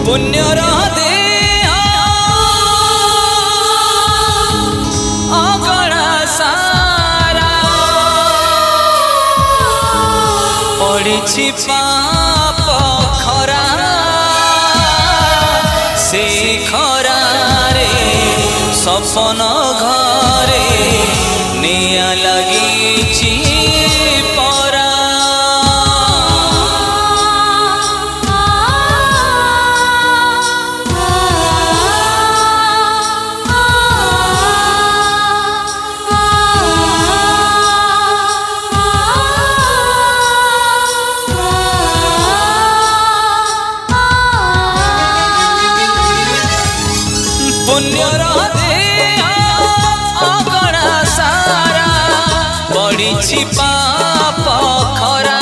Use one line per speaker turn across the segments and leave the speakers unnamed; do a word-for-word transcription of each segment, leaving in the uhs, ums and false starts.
पुण्यर देह अगणा सारा पड़ी पाप खरा से खरा रे सपन घरे निया लगी परा पुण्यर देह अगणा सारा पड़ी पाप खरा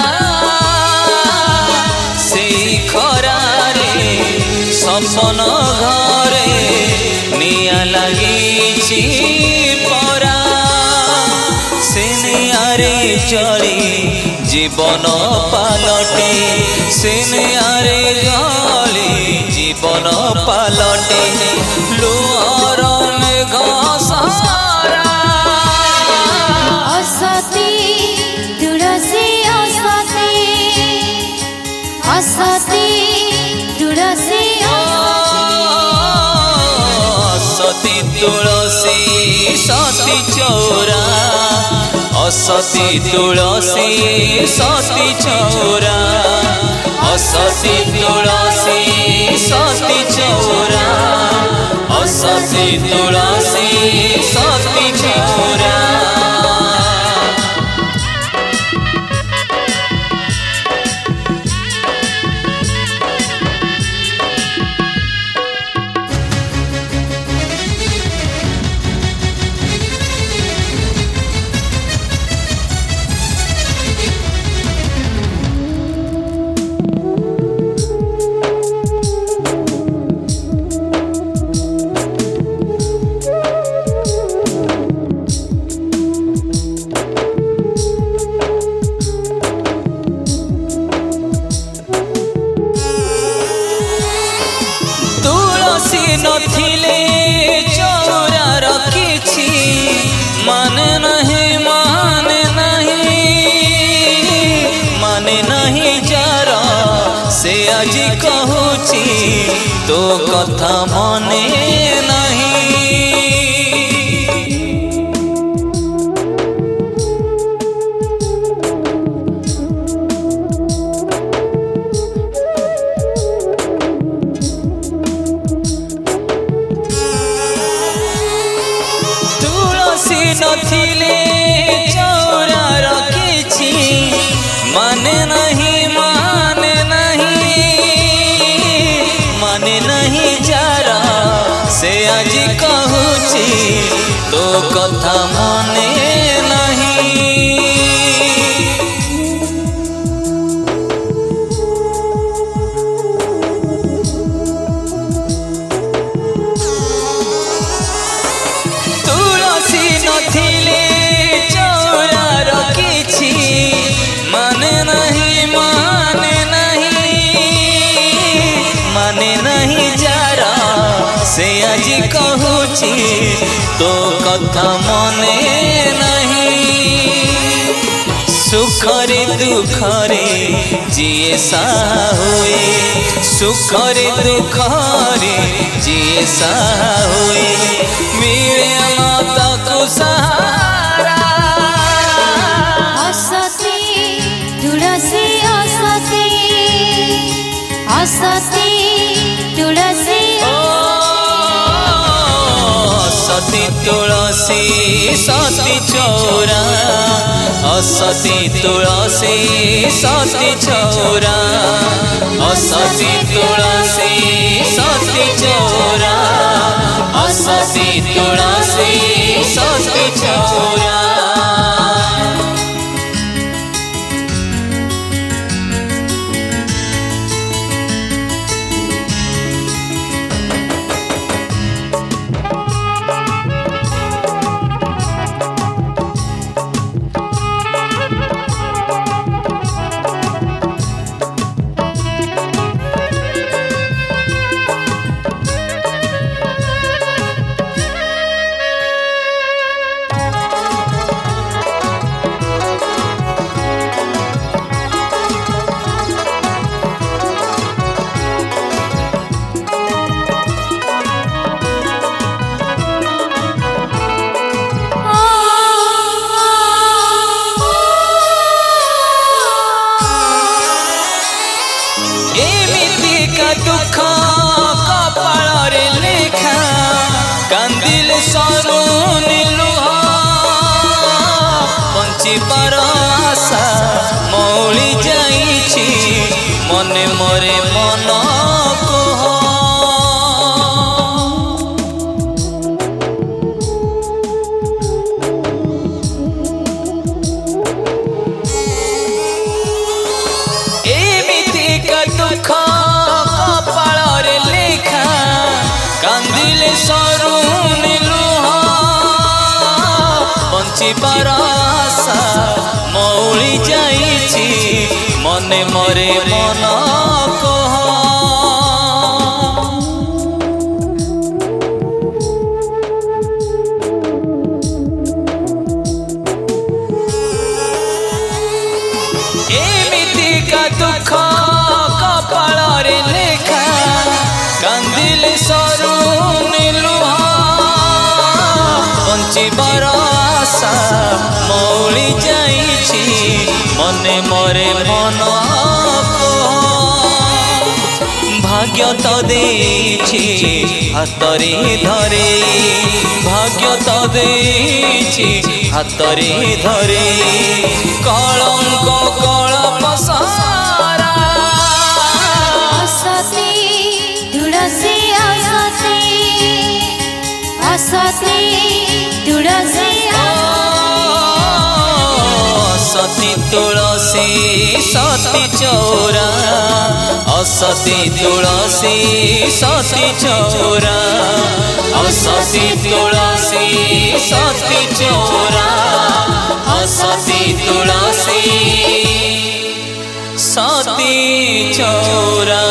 से खरा रे सपन घरे निया लगी परा से नियारे जली जीवन पालटे से नियारे जली जीवन पालटे लुहर मेघ सारा
असती तुलसी असती असती तुलसी
असती तुलसी सती चौरा असती तुलसी सती चौरा असती तुलसी सती चौरा असती तुलसी सती चौरा नथिले चौरा रखी माने नहीं माने नहीं माने नहीं जार से आज कहूची तो कथा मने नहीं नथिले चौरा रखी माने नहीं माने नहीं माने नहीं जारा से आज कहूची तो कथा मने नहीं नथिले चौरा रखी माने नहीं माने नहीं माने नहीं जारा से आज कहूची तो कथा मने नहीं सुखरे दुखरे जिए सा हुए सुखरे दुखरे जिए सा हुए मिले माता को सहारा
असती तुलसी असती असती तुलसी
असती तुलसी सती चौरा असती तुलसी सती चौरा असती तुलसी सती चौरा असती तुलसी सती चौरा एमितिका दुख कपाଳରେ लेखा कांदिले सरुनी लुह बंचिबार आशा मौली जाइछि मने मरे मन कह एमितिका दुख कपाଳରେ लेखा कांदिले सरुनी लुह बंचिबार आशा मौली जाइछि मने मरे मन कह एमितिका दुख कपाଳରେ लेखा कांदिले सरुनी लुह बंचिबार आशा मौली जाइछि मने मरे मन भाग्य तो देछि हातरे धरे भाग्य तो देछि हातरे धरे कलंक कलप सारा
असते तुलसी असते असते तुलसी
सती तुलसी सती चौरा असती तुलसी सती चौरा असती तुलसी सती चौरा असती तुलसी सती चौरा।